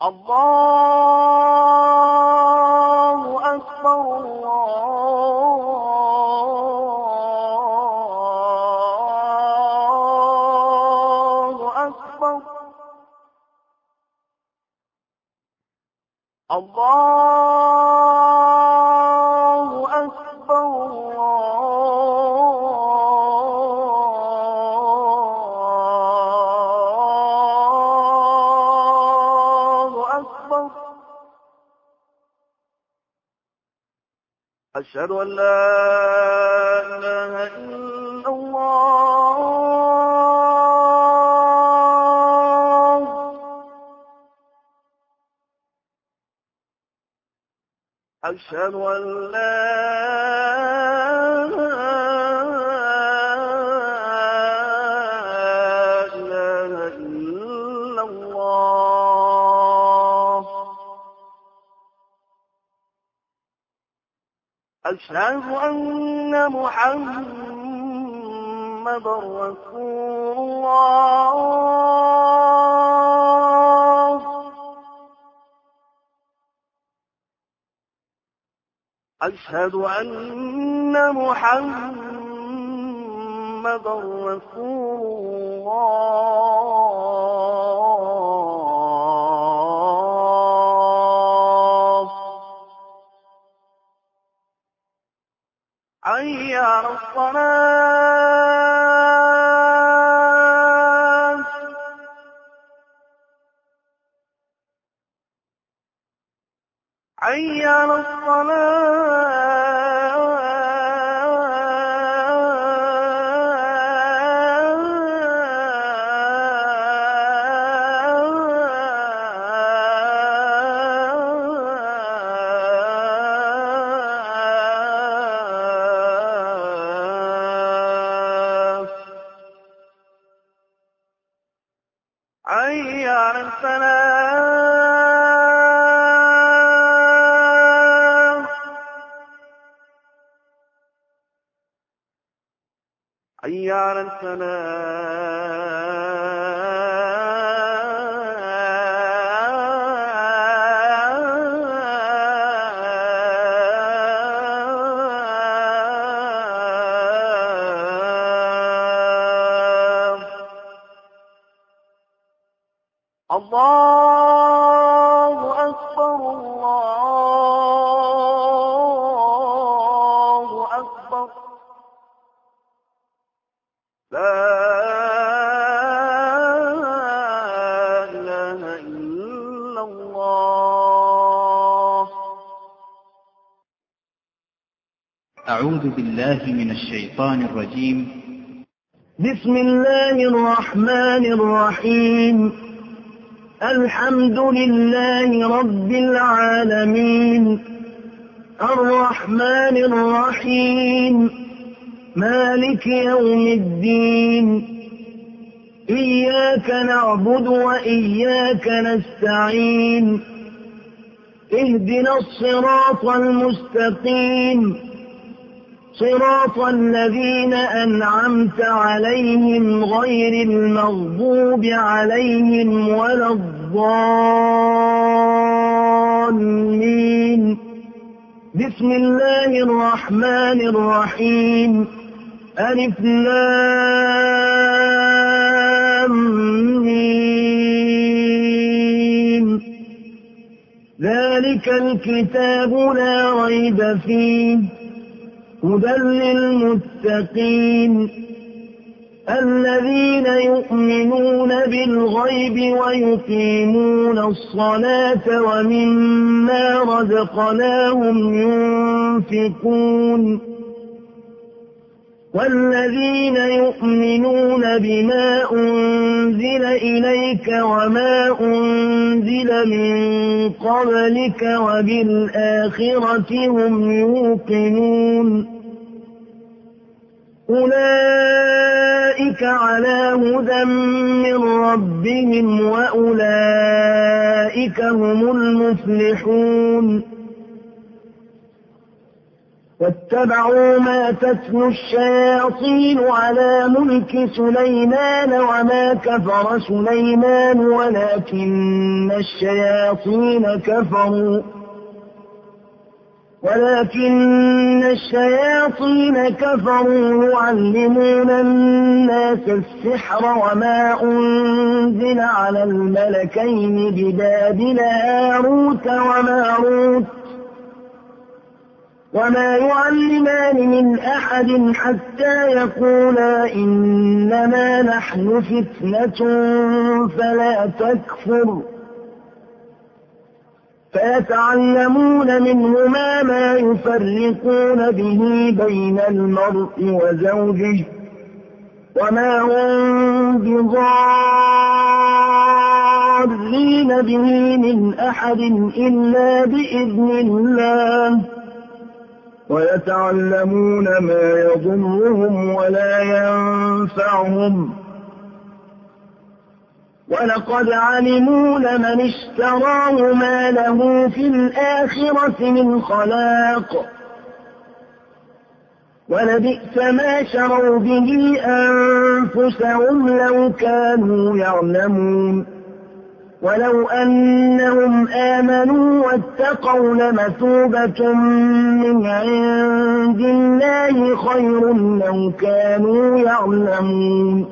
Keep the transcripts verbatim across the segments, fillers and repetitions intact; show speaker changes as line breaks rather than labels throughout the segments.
الله أكبر الله أكبر الله أكبر الله أكبر. أشهد أن لا إله إلا الله. أشهد أن لا إله إلا الله. أشهد أن محمدا رسول الله. أشهد أن محمدا رسول الله. حي على الصلاة. حي على الصلاة. حي على الفلاح. حي على الفلاح. الله أكبر الله أكبر. لا إله إلا الله.
أعوذ بالله من الشيطان الرجيم.
بسم الله الرحمن الرحيم. الحمد لله رب العالمين الرحمن الرحيم مالك يوم الدين. إياك نعبد وإياك نستعين. اهدنا الصراط المستقيم صراط الذين أنعمت عليهم غير المغضوب عليهم ولا الضالين. بسم الله الرحمن الرحيم. ألف لام ميم. ذلك الكتاب لا ريب فيه هدى للمتقين الذين يؤمنون بالغيب ويقيمون الصلاة ومما رزقناهم ينفقون والذين يؤمنون بما أنزل إليك وما أنزل من قبلك وبالآخرة هم يوقنون أولئك على هدى من ربهم وأولئك هم المفلحون واتبعوا ما تتلو الشياطين على ملك سليمان وما كفر سليمان ولكن الشياطين كفروا ولكن الشياطين كفروا يعلمون الناس السحر وما أنزل على الملكين ببابل هاروت وماروت وما يعلمان من أحد حتى يقولا إنما نحن فتنة فلا تكفر فيتعلمون منهما ما يفرقون به بين المرء وزوجه وما هم بضارين به من أحد إلا بإذن الله ويتعلمون ما يضرهم ولا ينفعهم ولقد علموا لمن اشتراه ما له في الآخرة من خلاق ولبئس ما شروا به أنفسهم لو كانوا يعلمون ولو أنهم آمنوا واتقوا لمثوبة من عند الله خير لو كانوا يعلمون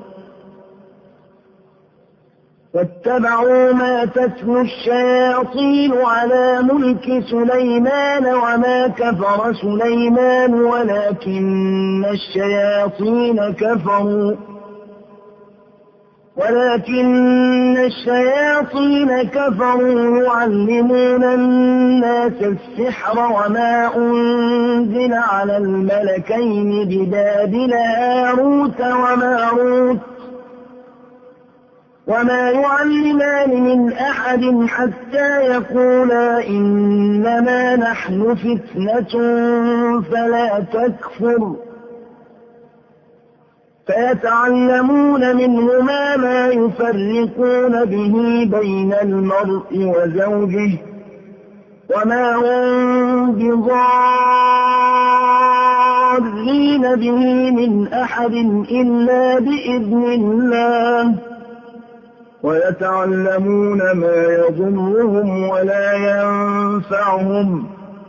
واتبعوا ما تتلو الشياطين على ملك سليمان وما كفر سليمان ولكن الشياطين كفروا ولكن الشياطين كفروا يعلمون الناس السحر وما أنزل على الملكين ببابل هاروت وماروت وما يعلمان من أحد حتى يقولا إنما نحن فتنة فلا تكفر فيتعلمون منهما ما يفرقون به بين المرء وزوجه وما هم بضارين به من أحد إلا بإذن الله ويتعلمون ما يضرهم ولا ينفعهم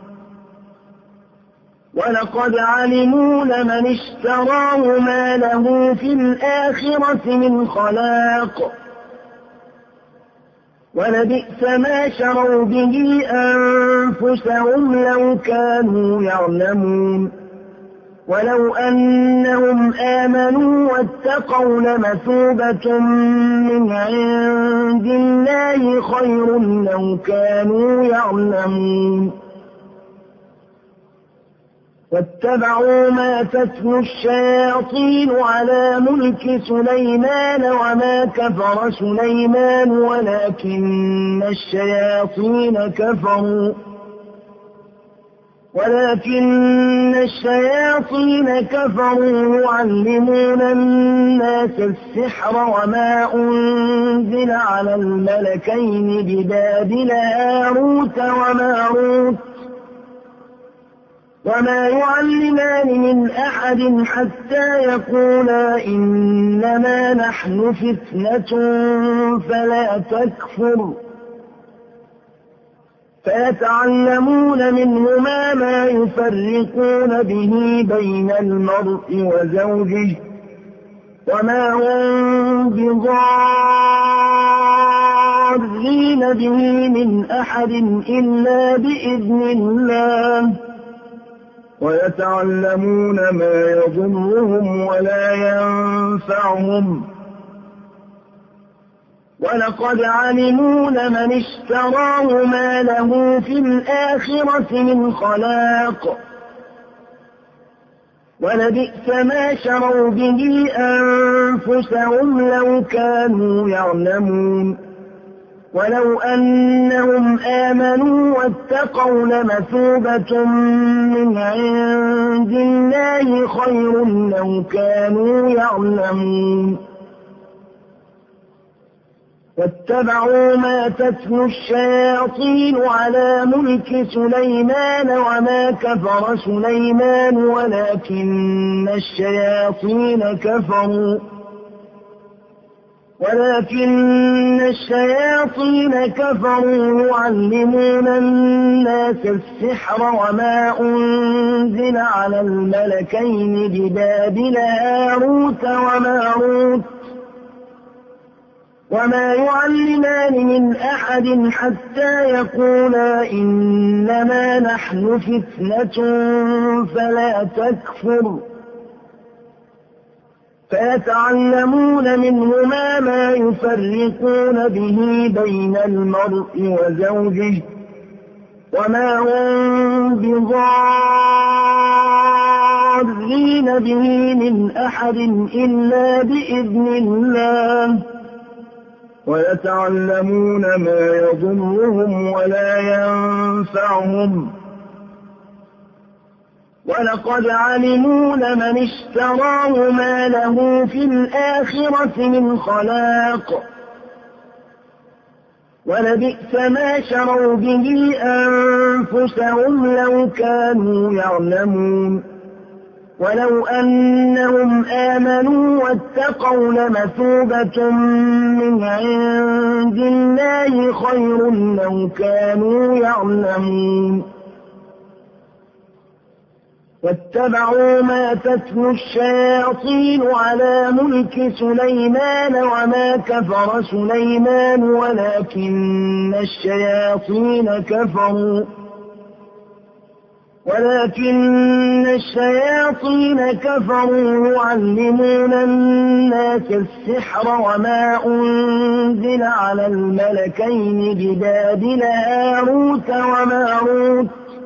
ولقد علموا لمن اشتراه ما له في الآخرة من خلاق ولبئس ما شروا به أنفسهم لو كانوا يعلمون ولو أنهم آمنوا واتقوا لمثوبة من عند الله خير لو كانوا يعلمون واتبعوا ما تتلو الشياطين على ملك سليمان وما كفر سليمان ولكن الشياطين كفروا ولكن الشياطين كفروا يعلمون الناس السحر وما أنزل على الملكين ببابل هاروت وماروت وما يعلمان من أحد حتى يقولا إنما نحن فتنة فلا تكفر فيتعلمون منهما ما يفرقون به بين المرء وزوجه وما هم بضارين به من أحد إلا بإذن الله ويتعلمون ما يضرهم ولا ينفعهم ولقد علموا لمن اشتراه ما له في الآخرة من خلاق ولبئس ما شروا به أنفسهم لو كانوا يعلمون ولو أنهم آمنوا واتقوا لمثوبة من عند الله خير لو كانوا يعلمون واتبعوا ما تتلو الشياطين على ملك سليمان وما كفر سليمان ولكن الشياطين كفروا ولكن الشياطين كفروا يعلمون الناس السحر وما أنزل على الملكين ببابل هاروت وماروت وما يعلمان من أحد حتى يقولا إنما نحن فتنة فلا تكفر فيتعلمون منهما ما يفرقون به بين المرء وزوجه وما هم بضارين به من أحد إلا بإذن الله ويتعلمون ما يضرهم ولا ينفعهم ولقد علموا لمن اشتراه ما له في الآخرة من خلاق ولبئس ما شروا به أنفسهم لو كانوا يعلمون ولو أنهم آمنوا واتقوا لمثوبة من عند الله خير لو كانوا يعلمون واتبعوا ما تتلو الشياطين على ملك سليمان وما كفر سليمان ولكن الشياطين كفروا ولكن الشياطين كفروا يعلمون الناس السحر وما أنزل على الملكين ببابل هاروت وماروت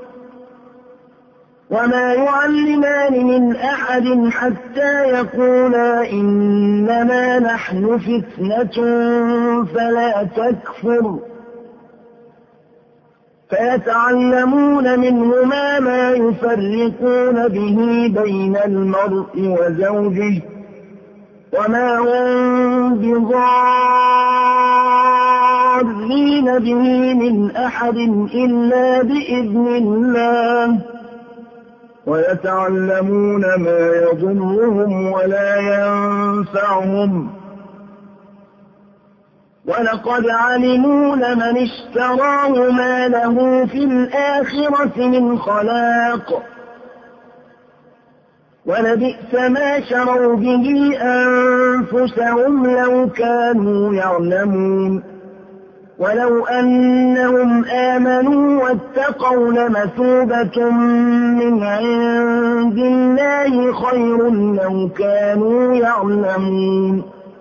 وما يعلمان من أحد حتى يقولا إنما نحن فتنة فلا تكفر فيتعلمون منهما ما يفرقون به بين المرء وزوجه وما هم بضارين به من أحد إلا بإذن الله ويتعلمون ما يضرهم ولا ينفعهم ولقد علموا لمن اشتراه ما له في الآخرة من خلاق ولبئس ما شروا به أنفسهم لو كانوا يعلمون ولو أنهم آمنوا واتقوا لمثوبة من عند الله خير لو كانوا يعلمون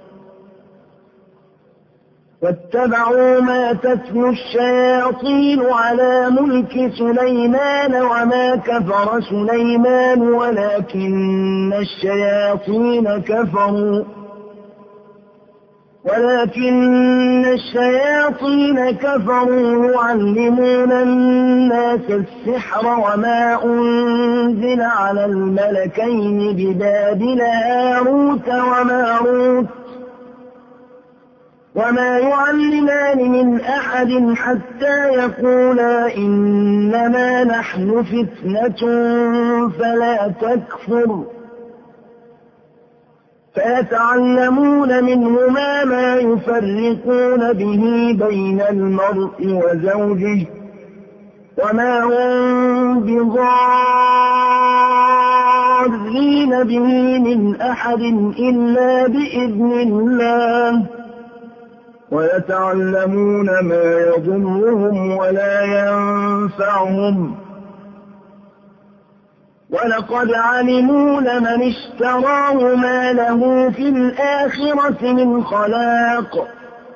واتبعوا ما تتلو الشياطين على ملك سليمان وما كفر سليمان ولكن الشياطين كفروا ولكن الشياطين كفروا يعلمون الناس السحر وما أنزل على الملكين ببابل هاروت وماروت وما يعلمان من أحد حتى يقولا إنما نحن فتنة فلا تكفر فيتعلمون منهما ما يفرقون به بين المرء وزوجه وما هم بضارين به من أحد إلا بإذن الله ويتعلمون ما يضرهم ولا ينفعهم ولقد علموا لمن اشتراه ما له في الآخرة من خلاق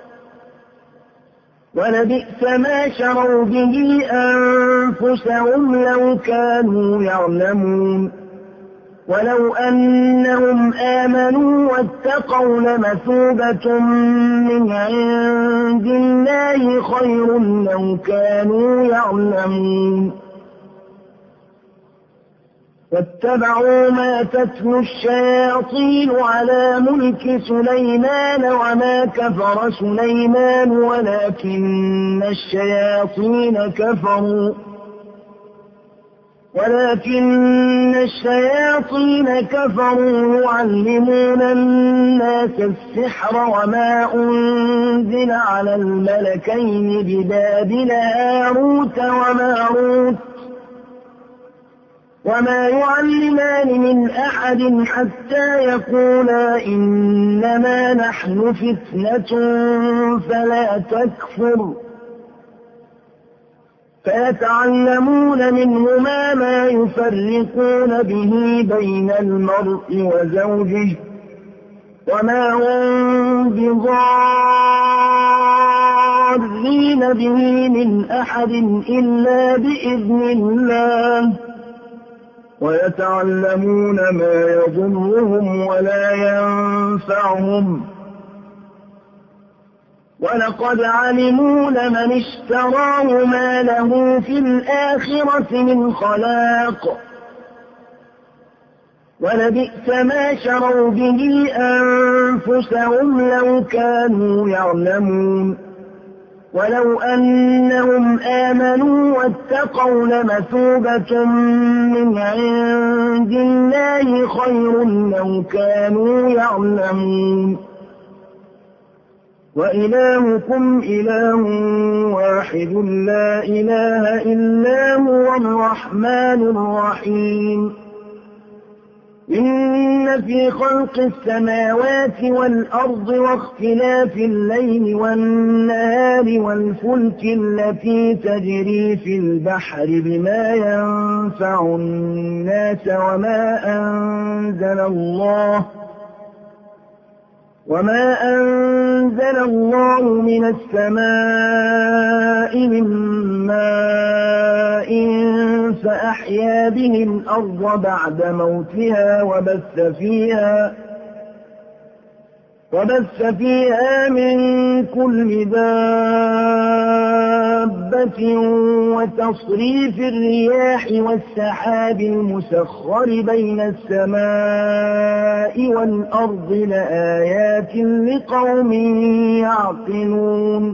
ولبئس ما شروا به أنفسهم لو كانوا يعلمون ولو أنهم آمنوا واتقوا لمثوبة من عند الله خير لو كانوا يعلمون واتبعوا ما تتلو الشياطين على ملك سليمان وما كفر سليمان ولكن الشياطين كفروا ولكن الشياطين كفروا يعلمون الناس السحر وما أنزل على الملكين ببابل هاروت وماروت وما يعلمان من أحد حتى يقولا إنما نحن فتنة فلا تكفر فيتعلمون منهما ما يفرقون به بين المرء وزوجه وما هم بضارين به من أحد إلا بإذن الله ويتعلمون ما يضرهم ولا ينفعهم ولقد علموا لمن اشتراه ما له في الآخرة من خلاق ولبئس ما شروا به أنفسهم لو كانوا يعلمون ولو أنهم آمنوا واتقوا لمثوبة من عند الله خير لو كانوا يعلمون وإلهكم إله واحد لا إله إلا هو الرحمن الرحيم إن في خلق السماوات والأرض واختلاف الليل والنهار والفلك التي تجري في البحر بما ينفع الناس وما أنزل الله وما أنزل الله من السماء من ماء فأحيا به الأرض بعد موتها وبث فيها وبث فيها من كل دابة وتصريف الرياح والسحاب المسخر بين السماء والأرض لآيات لقوم يعقلون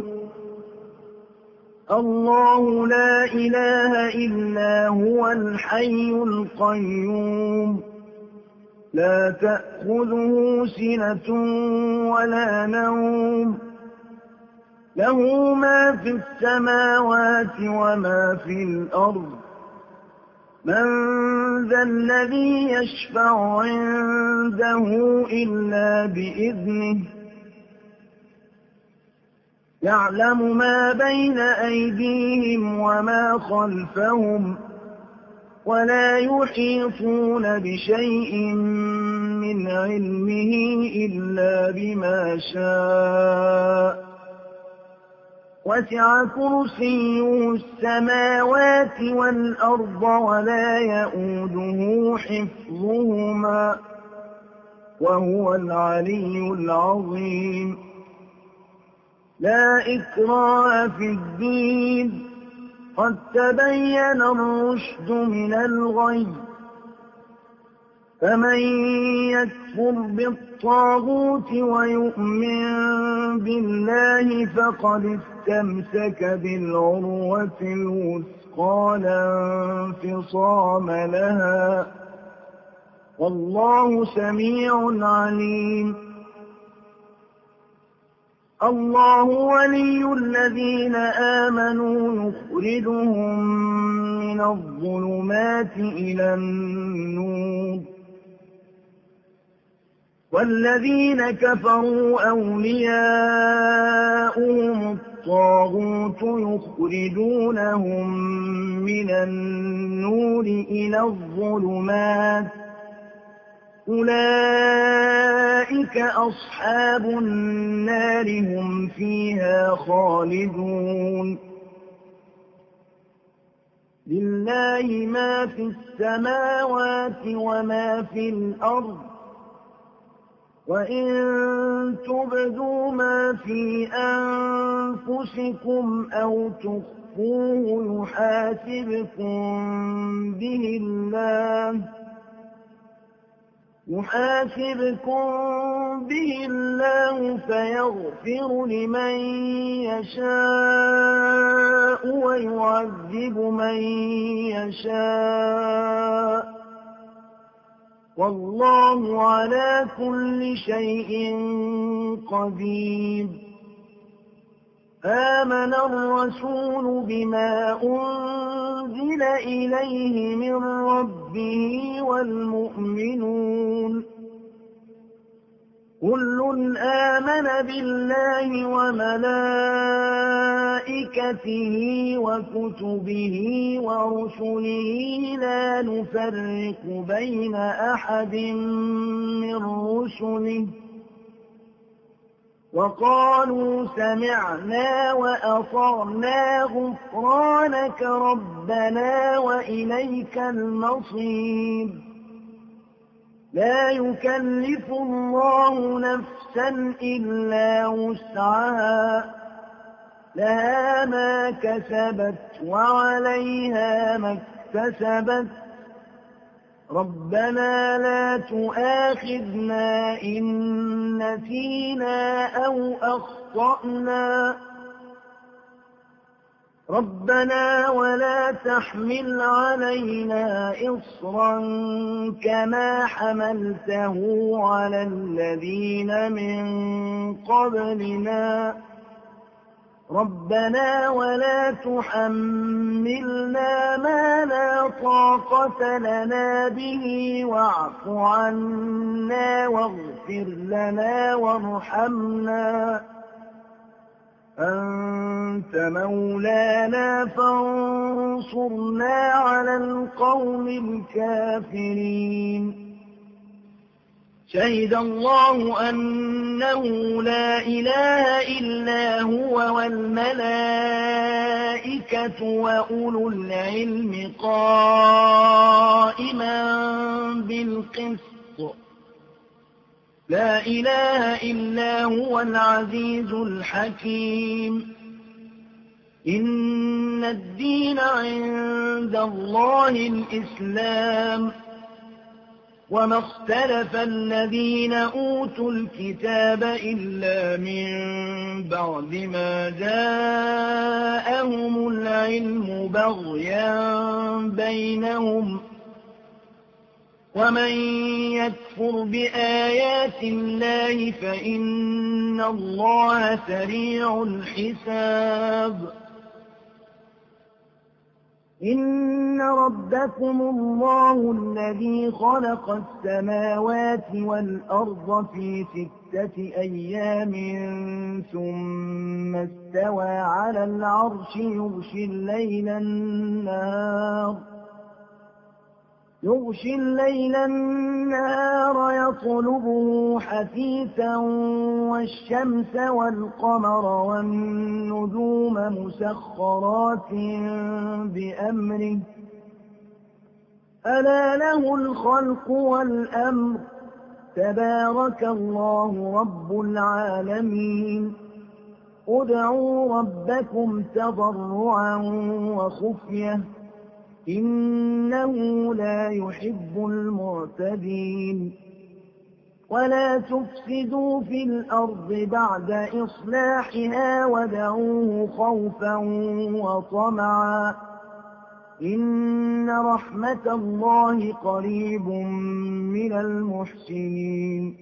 الله لا إله إلا هو الحي القيوم لا تأخذه سنة ولا نوم له ما في السماوات وما في الأرض من ذا الذي يشفع عنده إلا بإذنه يعلم ما بين أيديهم وما خلفهم ولا يحيطون بشيء من علمه إلا بما شاء وسع كرسيه السماوات والأرض ولا يئوده حفظهما وهو العلي العظيم لا إكراه في الدين قد تبين الرشد من الغي فمن يكفر بالطاغوت ويؤمن بالله فقد استمسك بالعروة الوثقى لا انفصام لها والله سميع عليم الله ولي الذين آمنوا يخرجهم من الظلمات إلى النور والذين كفروا أولياؤهم الطاغوت يخرجونهم من النور إلى الظلمات أولئك أصحاب النار هم فيها خالدون لله ما في السماوات وما في الأرض وإن تبدوا ما في أنفسكم أو تخفوه يحاسبكم به الله يحاسبكم به الله فيغفر لمن يشاء ويعذب من يشاء والله على كل شيء قدير. آمن الرسول بما أنزل إليه من ربه والمؤمنون كل آمن بالله وملائكته وكتبه ورسله لا نفرق بين أحد من رسله وقالوا سمعنا وأطعنا غفرانك ربنا وإليك المصير. لا يكلف الله نفسا إلا وسعها لها ما كسبت وعليها ما اكتسبت ربنا لا تؤاخذنا إن نسينا أو أخطأنا ربنا ولا تحمل علينا إصرا كما حملته على الذين من قبلنا ربنا ولا تحملنا ما لا طاقة لنا به واعف عنا واغفر لنا وارحمنا أنت مولانا فانصرنا على القوم الكافرين. شهد الله أنه لا إله إلا هو والملائكة وأولو العلم قائما بالقسط لا إله إلا هو العزيز الحكيم. إن الدين عند الله الإسلام وما اختلف الذين أوتوا الكتاب إلا من بعد ما جاءهم العلم بغيا بينهم ومن يكفر بآيات الله فإن الله سريع الحساب. إن ربكم الله الذي خلق السماوات والأرض في ستة أيام ثم استوى على العرش يغشي الليل النهار يغشي الليل النهار يطلبه حثيثا والشمس والقمر والنجوم مسخرات بأمره ألا له الخلق والأمر تبارك الله رب العالمين. ادعوا ربكم تضرعا وخفية إنه لا يحب المعتدين. ولا تفسدوا في الأرض بعد إصلاحها وادعوه خوفا وطمعا إن رحمة الله قريب من المحسنين.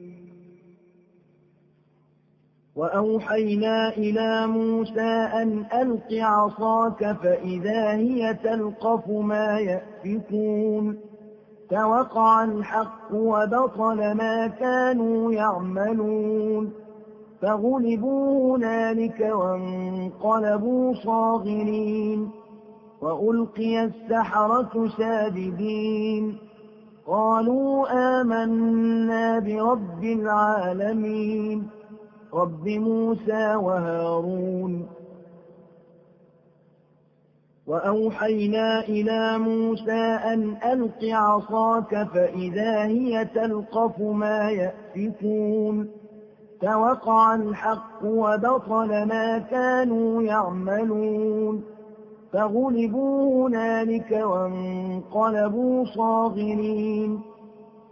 وأوحينا إلى موسى أن ألق عصاك فإذا هي تلقف ما يأفكون فوقع الحق وبطل ما كانوا يعملون فغلبوا هنالك وانقلبوا صاغرين وألقي السحرة ساجدين قالوا آمنا برب العالمين رب موسى وهارون. وأوحينا إلى موسى أن ألق عصاك فإذا هي تلقف ما يأفكون فوقع الحق وبطل ما كانوا يعملون فغلبوا هنالك وانقلبوا صاغرين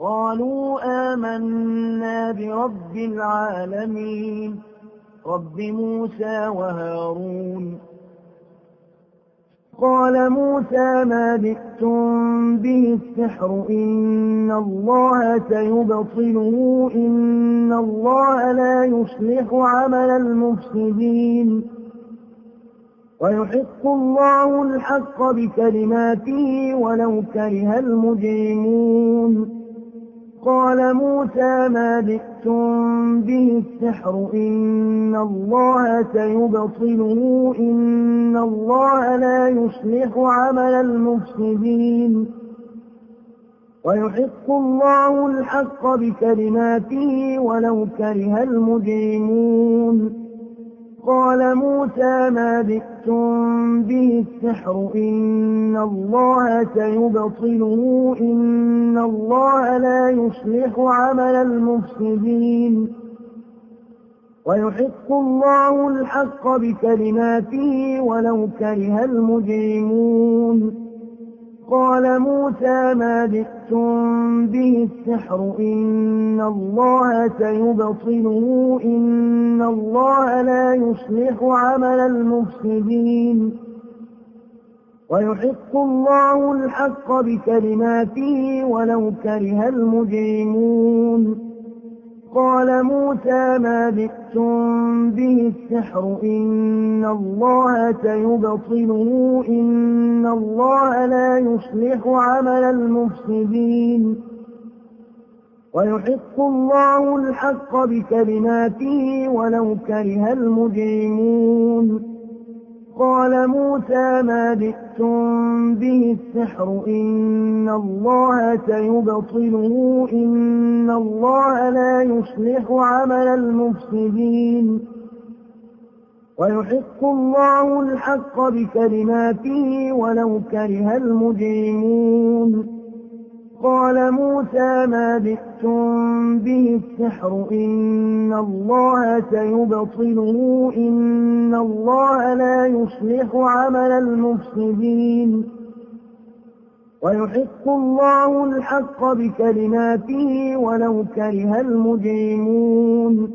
قالوا آمنا برب العالمين رب موسى وهارون. قال موسى ما جئتم به السحر إن الله سيبطله إن الله لا يصلح عمل المفسدين ويحق الله الحق بكلماته ولو كره المجرمون. قال موسى ما جئتم به السحر إن الله سيبطله إن الله لا يصلح عمل المفسدين ويحق الله الحق بكلماته ولو كره المجرمون. قال موسى ما جئتم به السحر إن الله سيبطله إن الله لا يصلح عمل المفسدين ويحق الله الحق بكلماته ولو كره المجرمون. قال موسى ما جئتم به السحر إن الله سيبطله إن الله لا يصلح عمل المفسدين ويحق الله الحق بكلماته ولو كره المجرمون. قال موسى ما جئتم به السحر إن الله سيبطله إن الله لا يصلح عمل المفسدين ويحق الله الحق بكلماته ولو كره المجرمون. قال موسى ما جئتم به السحر إن الله سيبطله إن الله لا يصلح عمل المفسدين ويحق الله الحق بكلماته ولو كره المجرمون. قال موسى ما جئتم به السحر إن الله سيبطله إن الله لا يصلح عمل المفسدين ويحق الله الحق بكلماته ولو كره المجرمون.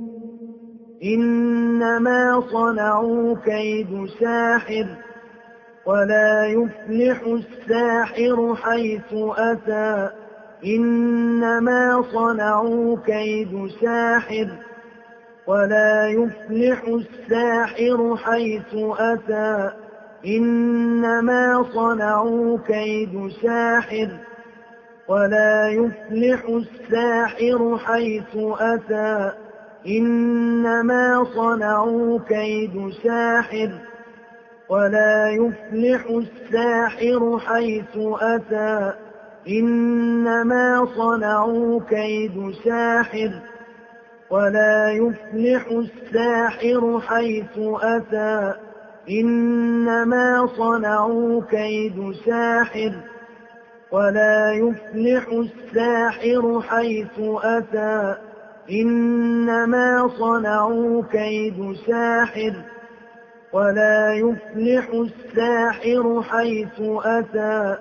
إنما صنعوا كيد ساحر ولا يفلح الساحر حيث أتى إنما صنعوا كيد ساحر ولا يفلح الساحر حيث أتى إنما صنعوا كيد ساحر ولا يفلح الساحر حيث أتى إنما صنعوا كيد ساحر ولا يفلح الساحر حيث أتى إنما صنعوا كيد ساحر ولا يفلح الساحر حيث أتى إنما صنعوا كيد ساحر ولا يفلح الساحر حيث أتى إنما صنعوا كيد ساحر ولا يفلح الساحر حيث أتى.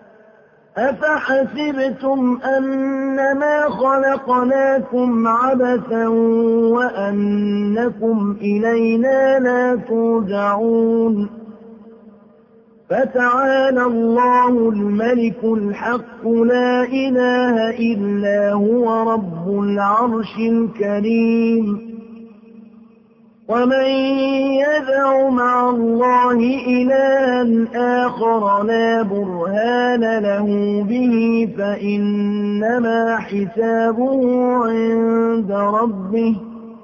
أفحسبتم أنما خلقناكم عبثا وأنكم إلينا لا ترجعون فتعالى الله الملك الحق لا إله إلا هو رب العرش الكريم. ومن يدع مع الله إلها آخر لا برهان له به فإنما حسابه عند ربه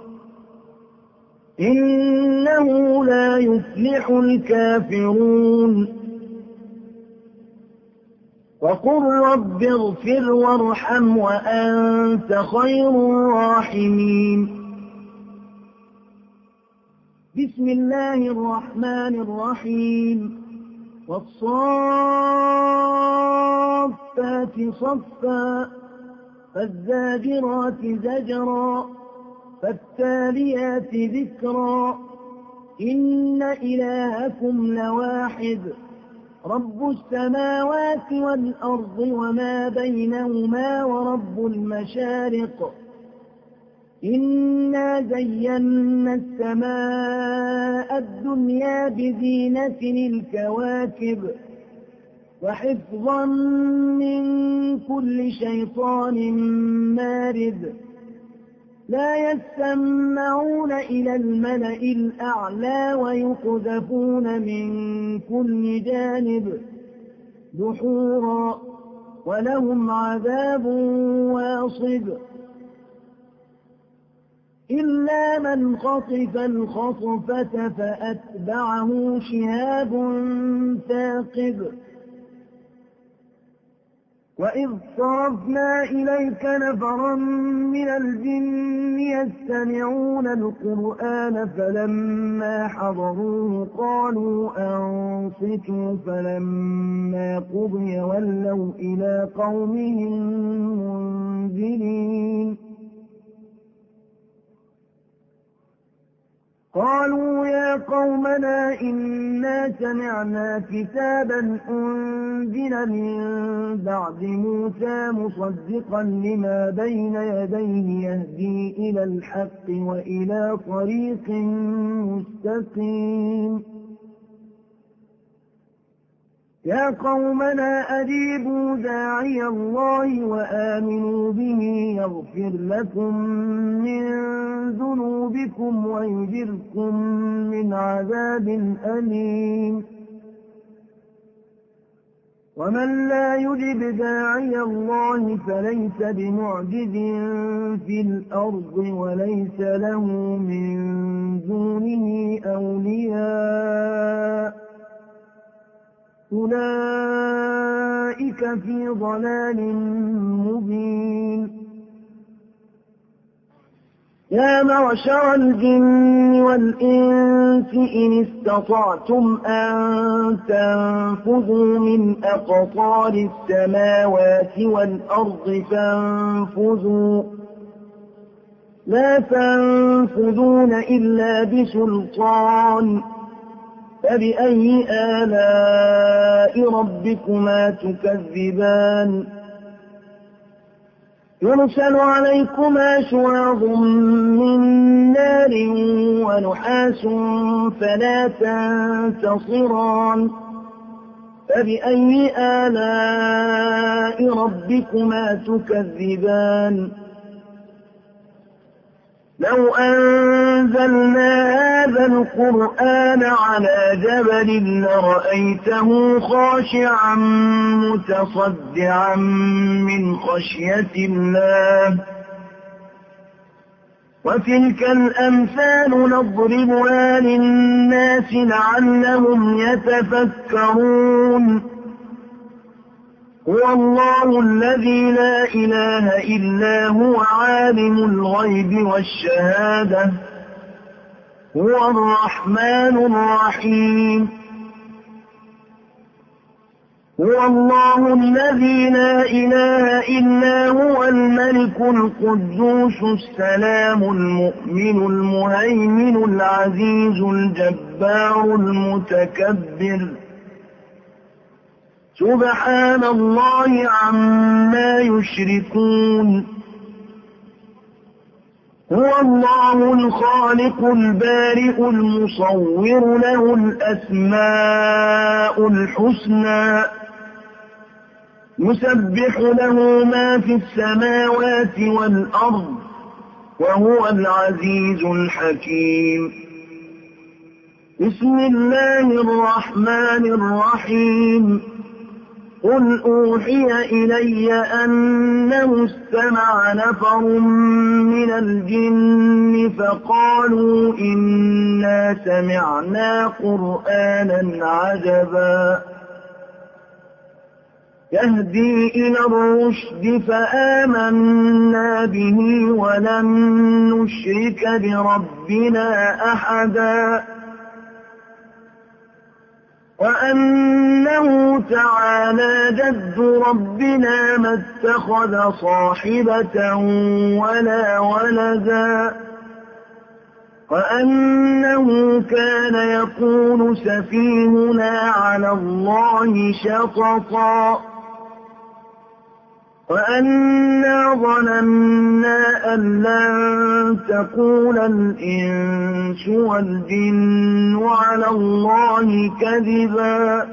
إنه لا يفلح الكافرون. وقل رب اغفر وارحم وأنت خير الراحمين. بسم الله الرحمن الرحيم. والصافات صفا فالزاجرات زجرا فالتاليات ذكرا إن إلهكم لواحد رب السماوات والأرض وما بينهما ورب المشارق إنا زينا السماء الدنيا بزينة الكواكب وحفظا من كل شيطان مارد لا يسمعون إلى الملأ الأعلى ويقذفون من كل جانب دحورا ولهم عذاب واصب إلا من خطف الخطفة فأتبعه شهاب ثاقب وإذ صرفنا إليك نفرا من الجن يستمعون القرآن فلما حضروه قالوا أنصتوا فلما قضي ولوا إلى قومهم منذرين قالوا يا قومنا إنا سمعنا كتابا أنزل من بعد موسى مصدقا لما بين يديه يهدي إلى الحق وإلى طريق مستقيم يا قومنا أجيبوا داعي الله وآمنوا به يغفر لكم من ذنوبكم ويجركم من عذاب أليم ومن لا يجب داعي الله فليس بمعجز في الأرض وليس له من دونه أولياء أولئك في ضلال مبين يا معشر الجن والإنس إن استطعتم أن تنفذوا من أقطار السماوات والأرض فانفذوا لا تنفذون إلا بسلطان فبأي آلاء ربكما تكذبان يرسل عليكما شواظ من نار ونحاس فلا تنتصران فبأي آلاء ربكما تكذبان لو أنزلنا هذا القرآن على جبل لرأيته خاشعا متصدعا من خشية الله وتلك الأمثال نضربها للناس لعلهم يتفكرون هو الله الذي لا إله إلا هو عالم الغيب والشهادة هو الرحمن الرحيم هو الله الذي لا إله إلا هو الملك القدوس السلام المؤمن المهيمن العزيز الجبار المتكبر سبحان الله عما يشركون هو الله الخالق البارئ المصور له الأسماء الحسنى يسبح له ما في السماوات والأرض وهو العزيز الحكيم بسم الله الرحمن الرحيم قل أوحي إلي أنه استمع نفر من الجن فقالوا إنا سمعنا قرآنا عجبا يهدي إلى الرشد فآمنا به ولن نشرك بربنا أحدا وأنه تعالى جد ربنا ما اتخذ صاحبة ولا ولدا وأنه كان يقول سفيهنا على الله شططا وأنا ظننا أن لن تقول الإنس والجن على الله كذبا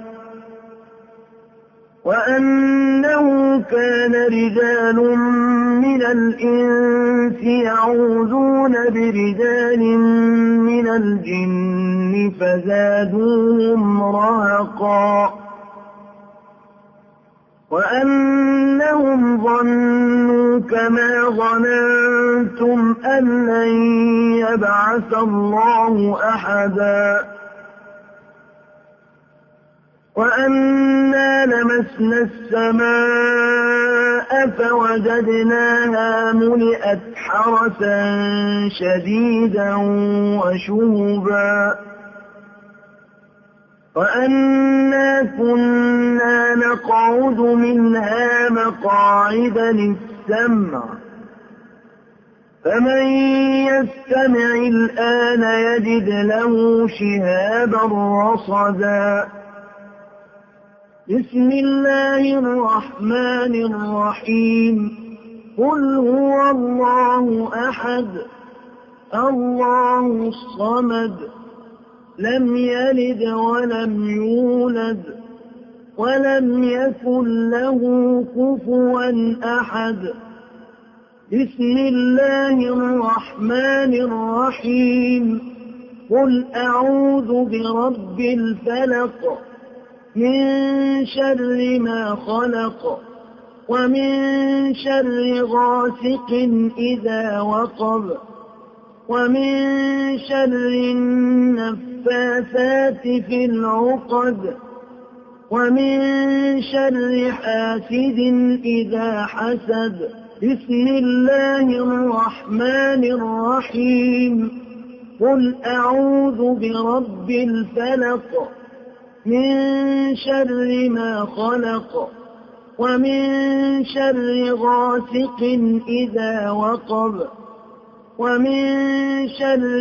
وأنه كان رجال من الإنس يعوذون برجال من الجن فزادوهم رهقا وأنهم ظنوا كما ظننتم أن لن يبعث الله أحدا وأنا لمسنا السماء فوجدناها ملئت حرسا شديدا وشهبا وأنا كنا نقعد منها مقاعد للسمع فمن يستمع الآن يجد له شهابا رصدا بسم الله الرحمن الرحيم قل هو الله أحد الله الصمد لم يلد ولم يولد ولم يكن له كفوا أحد بسم الله الرحمن الرحيم قل أعوذ برب الفلق من شر ما خلق ومن شر غاسق إذا وقب ومن شر النفاثات في العقد ومن شر حاسد إذا حسد بسم الله الرحمن الرحيم قل أعوذ برب الفلق من شر ما خلق ومن شر غاسق إذا وقب ومن شر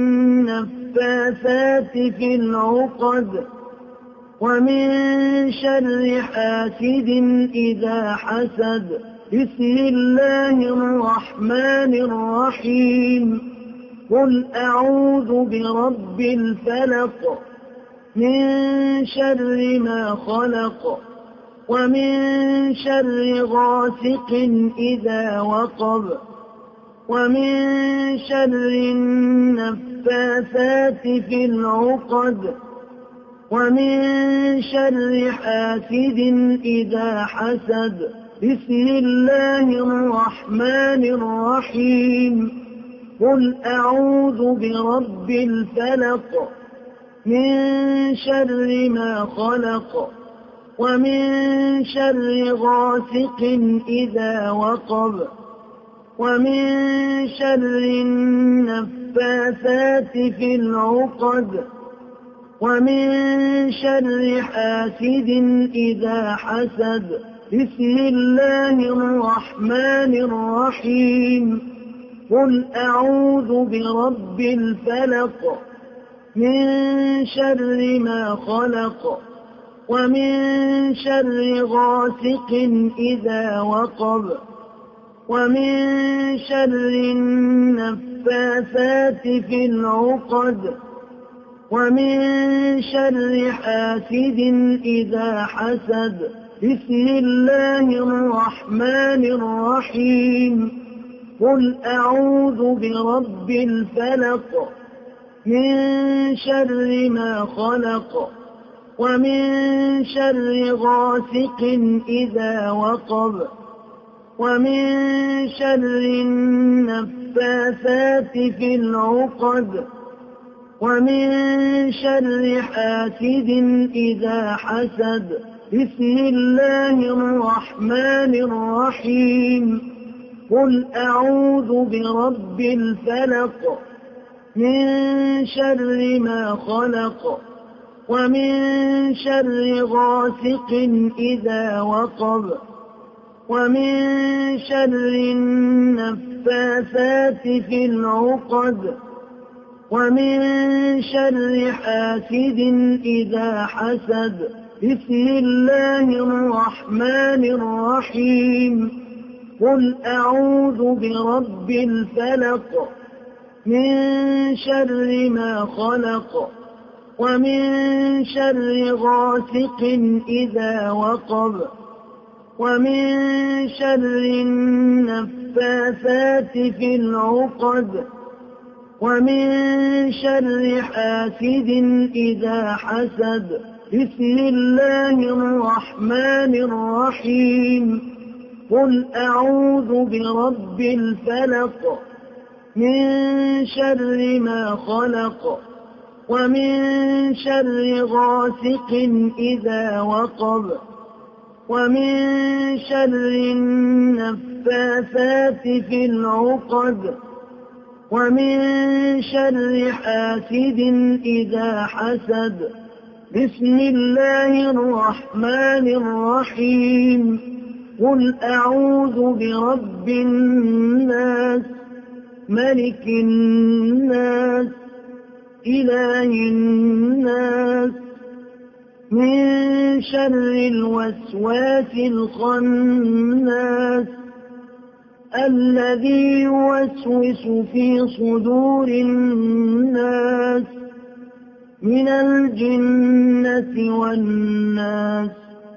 النفاثات في العقد ومن شر حاسد إذا حسد بسم الله الرحمن الرحيم قل أعوذ برب الفلق من شر ما خلق ومن شر غاسق إذا وقب ومن شر النفاثات في العقد ومن شر حاسد إذا حسد بسم الله الرحمن الرحيم قل أعوذ برب الفلق من شر ما خلق ومن شر غاسق إذا وقب ومن شر النفاثات في العقد ومن شر حاسد إذا حسد بسم الله الرحمن الرحيم قل أعوذ برب الفلق من شر ما خلق ومن شر غاسق إذا وقب ومن شر النفاثات في العقد ومن شر حاسد إذا حسد بسم الله الرحمن الرحيم قل أعوذ برب الفلق من شر ما خلق ومن شر غاسق إذا وقب ومن شر النفاثات في العقد ومن شر حاسد إذا حسد بسم الله الرحمن الرحيم قل أعوذ برب الفلق من شر ما خلق ومن شر غاسق إذا وقب ومن شر النفاثات في العقد ومن شر حاسد إذا حسد بسم الله الرحمن الرحيم قل أعوذ برب الفلق من شر ما خلق ومن شر غاسق إذا وقب ومن شر النفاثات في العقد ومن شر حاسد إذا حسد بسم الله الرحمن الرحيم قل أعوذ برب الفلق من شر ما خلق ومن شر غاسق إذا وقب ومن شر النفاثات في العقد ومن شر حاسد إذا حسد بسم الله الرحمن الرحيم قل أعوذ برب الناس ملك الناس إله الناس من شر الوسواس الخناس الذي يوسوس في صدور الناس من الجنة والناس.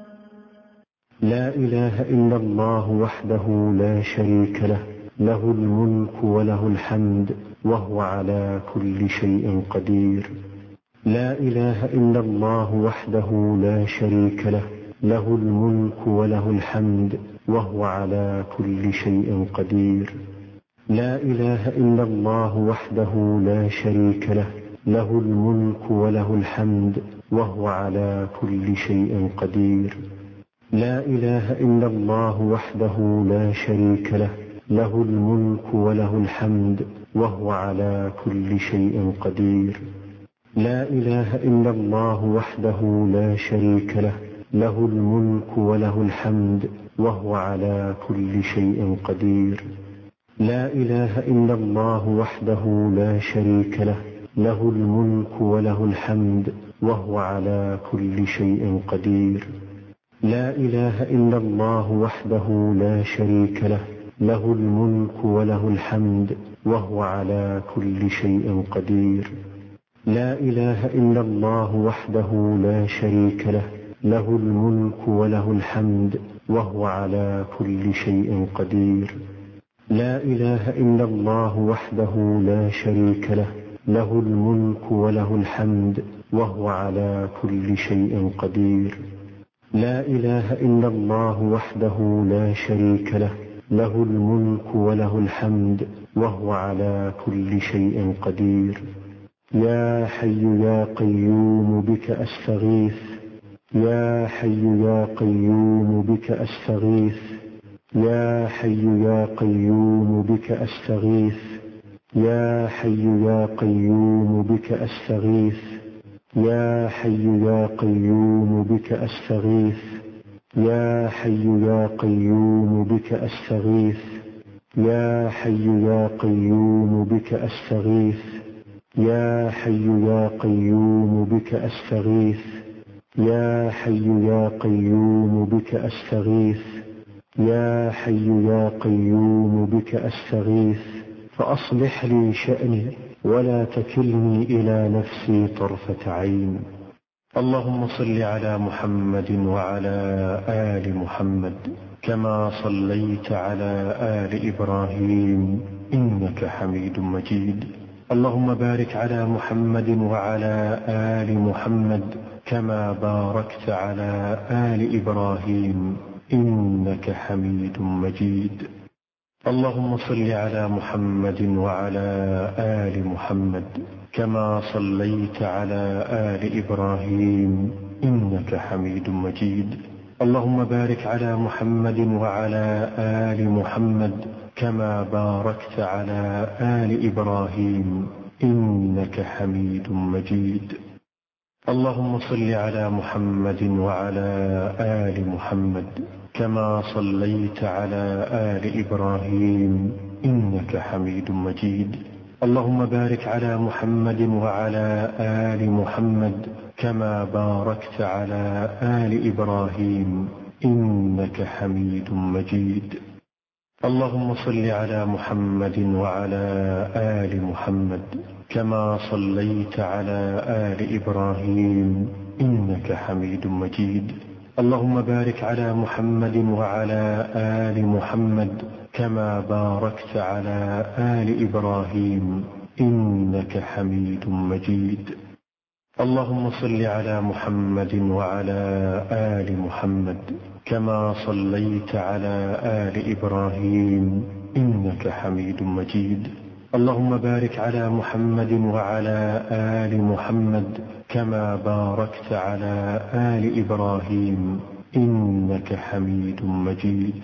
لا إله إلا الله وحده لا شريك له، له الملك وله الحمد وهو على كل شيء قدير. لا إله إلا الله وحده لا شريك له، له الملك وله الحمد وهو على كل شيء قدير. لا إله إلا الله وحده لا شريك له، له الملك وله الحمد وهو على كل شيء قدير. لا إله إلا الله وحده لا شريك له، له الملك وله الحمد وهو على كل شيء قدير. لا إله إلا الله وحده لا شريك له، له الملك وله الحمد وهو على كل شيء قدير. لا إله إلا الله وحده لا شريك له، له الملك وله الحمد وهو على كل شيء قدير. لا إله إلا الله وحده لا شريك له، له الملك وله الحمد وهو على كل شيء قدير. لا إله إلا الله وحده لا شريك له، له الملك وله الحمد وهو على كل شيء قدير. لا إله إلا الله وحده لا شريك له، له الملك وله الحمد وهو على كل شيء قدير. لا إله إلا الله وحده لا شريك له، له الملك وله الحمد وهو على كل شيء قدير. يا حي يا قيوم بك أستغيث، يا حي يا قيوم بك أستغيث، يا حي يا قيوم بك أستغيث، يا حي يا قيوم بك أستغيث، يا حي يا قيوم بك أستغيث، يا حي يا قيوم بك أستغيث، يا حي يا قيوم بك أستغيث، يا حي يا قيوم بك أستغيث، يا حي يا قيوم بك أستغيث، يا حي يا قيوم بك أستغيث. فأصلح لي شأني ولا تكلني إلى نفسي طرفة عين. اللهم صل على محمد وعلى آل محمد كما صليت على آل إبراهيم إنك حميد مجيد. اللهم بارك على محمد وعلى آل محمد كما باركت على آل إبراهيم إنك حميد مجيد. اللهم صل على محمد وعلى آل محمد كما صليت على آل إبراهيم إنك حميد مجيد. اللهم بارك على محمد وعلى آل محمد كما باركت على آل إبراهيم إنك حميد مجيد. اللهم صل على محمد وعلى آل محمد كما صليت على آل إبراهيم إنك حميد مجيد. اللهم بارك على محمد وعلى آل محمد كما باركت على آل إبراهيم إنك حميد مجيد. اللهم صل على محمد وعلى آل محمد كما صليت على آل إبراهيم إنك حميد مجيد. اللهم بارك على محمد وعلى آل محمد كما باركت على آل إبراهيم إنك حميد مجيد. اللهم صل على محمد وعلى آل محمد كما صليت على آل إبراهيم إنك حميد مجيد. اللهم بارك على محمد وعلى آل محمد كما باركت على آل إبراهيم إنك حميد مجيد.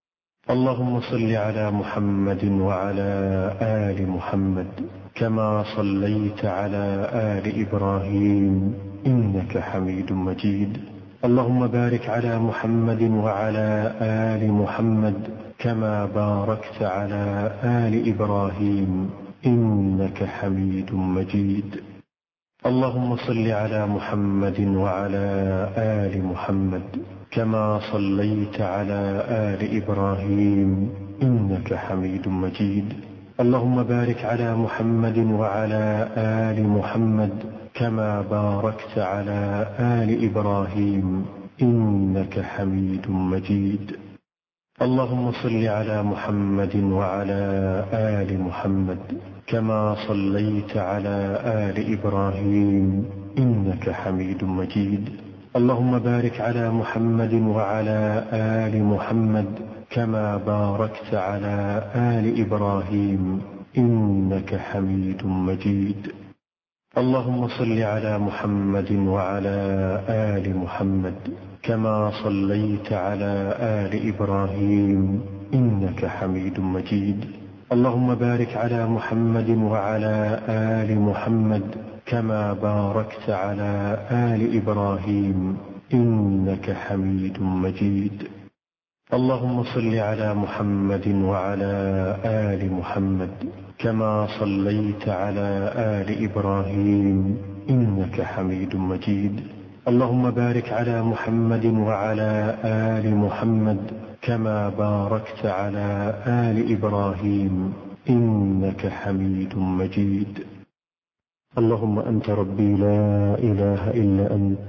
اللهم صل على محمد وعلى آل محمد كما صليت على آل إبراهيم إنك حميد مجيد. اللهم بارك على محمد وعلى آل محمد كما باركت على آل إبراهيم إنك حميد مجيد. اللهم صل على محمد وعلى آل محمد كما صليت على آل إبراهيم إنك حميد مجيد. اللهم بارك على محمد وعلى آل محمد كما باركت على آل إبراهيم إنك حميد مجيد. اللهم صل على محمد وعلى آل محمد كما صليت على آل إبراهيم إنك حميد مجيد. اللهم بارك على محمد وعلى آل محمد كما باركت على آل إبراهيم إنك حميد مجيد. اللهم صل على محمد وعلى آل محمد كما صليت على آل إبراهيم إنك حميد مجيد. اللهم بارك على محمد وعلى آل محمد كما باركت على آل إبراهيم إنك حميد مجيد. اللهم صل على محمد وعلى آل محمد كما صليت على آل إبراهيم إنك حميد مجيد. اللهم بارك على محمد وعلى آل محمد كما باركت على آل إبراهيم إنك حميد مجيد. اللهم أنت ربي لا إله إلا أنت،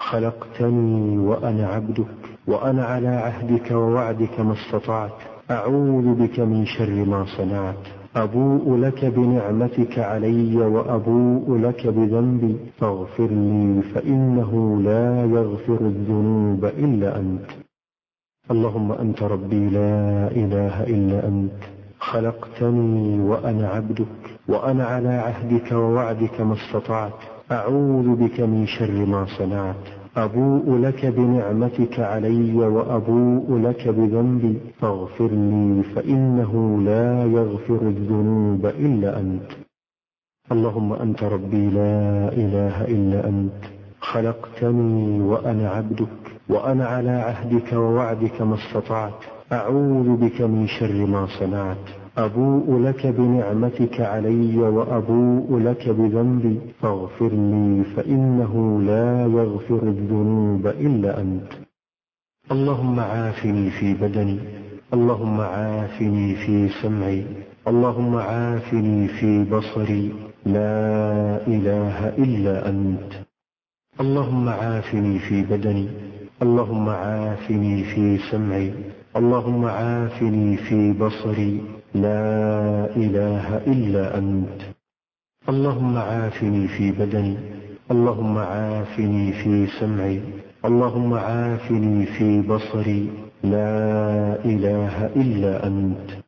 خلقتني وأنا عبدك، وأنا على عهدك ووعدك ما استطعت، أعوذ بك من شر ما صنعت، أبوء لك بنعمتك علي وأبوء لك بذنبي، فاغفر لي فإنه لا يغفر الذنوب إلا أنت. اللهم أنت ربي لا إله إلا أنت، خلقتني وأنا عبدك، وأنا على عهدك ووعدك ما استطعت، أعوذ بك من شر ما صنعت، أبوء لك بنعمتك علي وأبوء لك بذنبي، فاغفر لي فإنه لا يغفر الذنوب إلا أنت. اللهم أنت ربي لا إله إلا أنت، خلقتني وأنا عبدك، وأنا على عهدك ووعدك ما استطعت، أعوذ بك من شر ما صنعت، أبوء لك بنعمتك علي وأبوء لك بذنبي، فاغفر لي فإنه لا يغفر الذنوب إلا أنت. اللهم عافني في بدني، اللهم عافني في سمعي، اللهم عافني في بصري، لا إله إلا أنت. اللهم عافني في بدني، اللهم عافني في سمعي، اللهم عافني في بصري، لا إله إلا أنت. اللهم عافني في بدني، اللهم عافني في سمعي، اللهم عافني في بصري، لا إله إلا أنت.